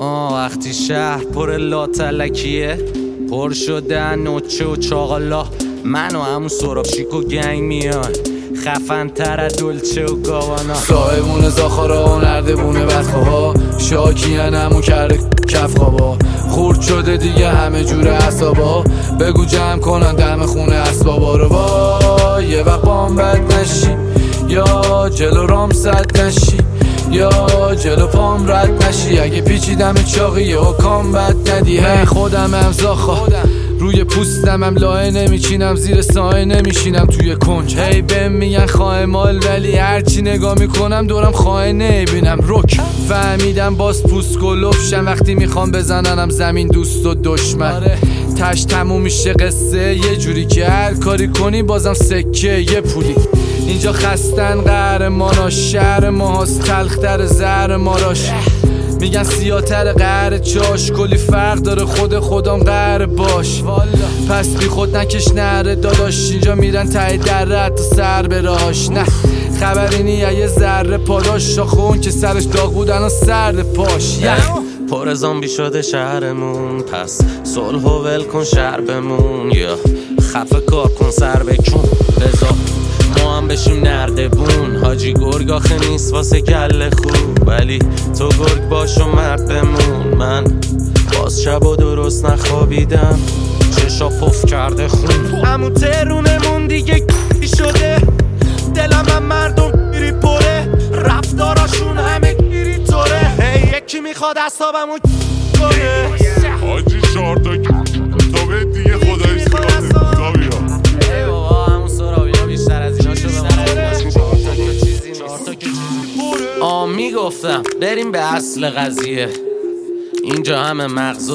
وقتی شهر پر لاتلکیه، پر شده نوچه و چاقالا، من و همون سراب شیک و گنگ میان، خفن تر دلچه و گاوانا. صاحبون زاخارا و نردبونه بدخواه، شاکیان همون کرده کف خوابا، خورد شده دیگه همه جور عصابا، بگو جمع کنن دم خونه اسبابا رو. وای یه وقت بام بد نشی، یا جلو رام صد نشی، یا جلو پام رد نشی، اگه پیچیدم چاقیه و کام بد ندی. هی خودم هم زاخا، روی پوستم هم لایه نمیچینم، زیر سایه نمیشینم توی کنج. هی بهم میگن خواه مال، ولی هرچی نگاه میکنم دورم خواه نمیبینم. رک فهمیدم باز پوست گلوفشم، وقتی میخوام بزننم زمین دوست و دشمن. تش تموم میشه قصه یه جوری که هر کاری کنی بازم سکه یه پولی. اینجا خستن قهرماناش، شهر ماهاست تلختر زهر ماراش، میگن سیاتر قهر چاش، کلی فرق داره خود خودم قهر باش. پس بی خود نکش نره داداش، اینجا میرن ته در تا سر براش. نه خبری نیه یه ذره پاداش، شاخه اون که سرش داغ بود الان سرد پاش. پر زامبی شده شهرمون، پس صلح و ول کن شهر بمون، یا خفه کار کن سر بکن بزا ما هم بشیم نردبون. حاجی گرگ آخه نیست واسه گله خوب، ولی تو گرگ باش و مرد بمون. من باز شب و درست نخوابیدم، چشا پف کرده خون، همون ترونمون دیگه شده، دلم هم مردم گیری پره، رفتاراشون همه گیری طوره. هی یکی میخواد اصابمو کنه، حاجی 4 تا به دیگه خدایی سراته کتابیا. ای بابا همون سرابینا بیشتر از اینا شو میگفتم بریم به اصل قضیه. اینجا همه مغز و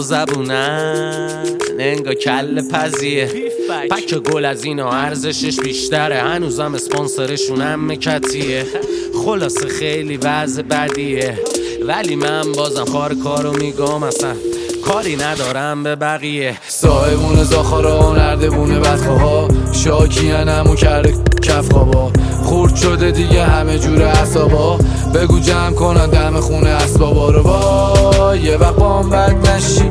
زبونن، انگا کل پزیه، پک گل از اینا ارزشش بیشتره، هنوزم اسپانسرشون هم مکتیه. خلاصه خیلی وضع بدیه، ولی من بازم کارو میگم، اصلا کاری ندارم به بقیه. صاحبون زاخارا و نردبونه بدخواه، شاکیان همون کرده کف خوابا، خورد شده دیگه همه جور عصابا، بگو جمع کنن دم خونه اسبابا رو. وای یه وقت بام بد نشی،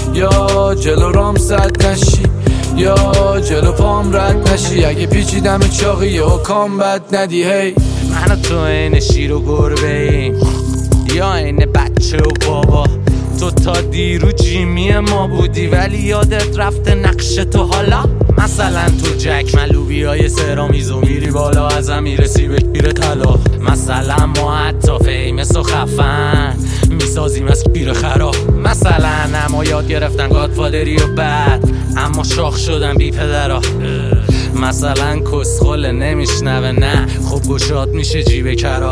یا جلو رام صد نشی، یا جلو پام رد نشی، اگه پیچیدم چاقیه و کام بد ندی. هی من و تو این شیر و گربه ایم، یا این بچه و بابا، تو تا دیرو جیمی ما بودی ولی یادت رفته نقش تو. حالا مثلا تو جک ملوبی های سرامیزو میری بالا، ازم میرسی به گیر طلا. مثلا ما حتی فیمس و خفن میسازیم از گیر خراب. مثلا اما یاد گرفتن گادفادری و بعد اما شاخ شدن بی پدرها. مثلا کسخل نمیشنوه، نه خب گشاد میشه جیب کرا.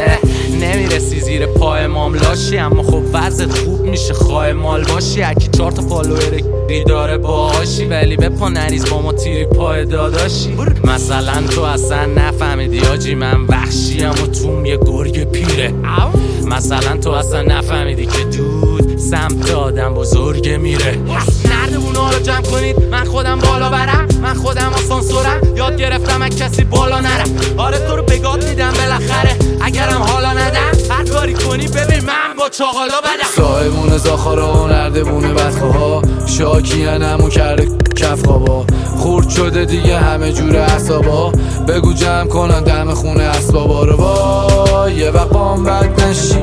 نمیرسی زیر پای ماملاشی، اما خب وضعت خوب میشه خواه مال باشی. اکی 4 تا فالوور داره باهاشی، ولی به پا نریز با ما تیری پای داداشی. مثلا تو اصلا نفهمیدی آجی من وحشیم و توم یه گرگ پیره. مثلا تو اصلا نفهمیدی که دود سمت آدم بزرگ میره. نردبونا رو جمع کنید، من خودم بالا برم، من خودم آسانسورم، یاد گرفتم از کسی بالا نرم. آره تو رو بگاد میدم بالاخره، اگرم حالا ندم هر کاری کنی ببین من با چاقالا بدم. صاحبون زاخارا و نردبونه بدخواه، شاکیان همون کرده کف خوابا، خورد شده دیگه همه جور عصابا، بگو جمع کنن دم خونه اسبابا رو. وای یه وقت بام بد نشی،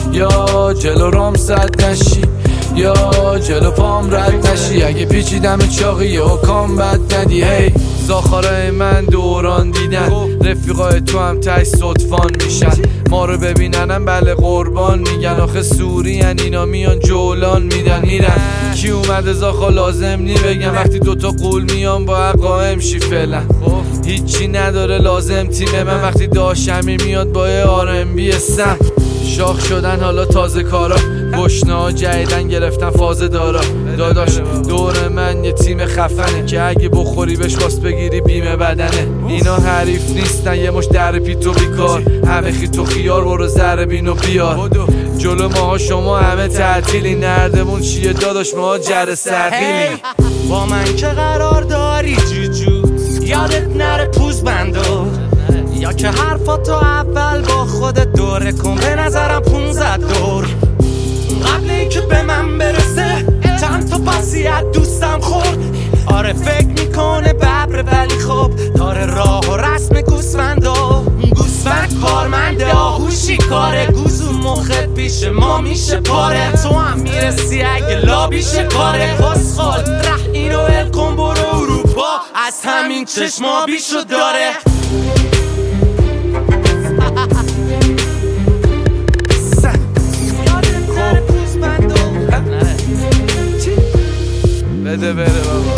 یا جلو رام صد نشی، یا جلو پام رد نشی، اگه پیچیدم چاقیه و کام بد ندی. هی زاخارای من دوران دیدن، رفیقای تو هم تای صدفان میشن، ما رو ببیننم بله قربان میگن، آخه سورین اینا میان جولان میرن. کی اومده زاخا لازم نی بگم، وقتی دوتا قول میان با قائم شی فعلا، هیچی نداره لازم تیم من، وقتی داشمی میاد با R&B سم. شاخ شدن حالا تازه کارا، گشنا جدیدن گرفتن فاز دارا. داداش دور من یه تیم خفنه که اگه بخوری بهش باس بگیری بیمه بدنه. اینا حریف نیستن یه مش در پیتو بیکار، همه خیت و خیار برو ذره بینو بیار. جلو ماها شما همه تعطیلی، نردمون چیه داداش ما جر سقیلی. با من که قرار داری جوجو، یادت نره پوز بندو، یا که حرفاتو اول با خودت دوره کن، به نظرم 15 دور. قبل اینکه به من برسه چند تا پسی از دوستم خورد. آره فکر میکنه ببره ولی خب داره راه و رسم گوسفندا. گوسفند کارمنده آهوشی کاره، گوزو مخت پیش ما میشه پاره. تو هم میرسی اگه لابیشه کاره. خسخال ره اینو ول کن برو اروپا، از همین چشما بیشو داره. بده بره بابا.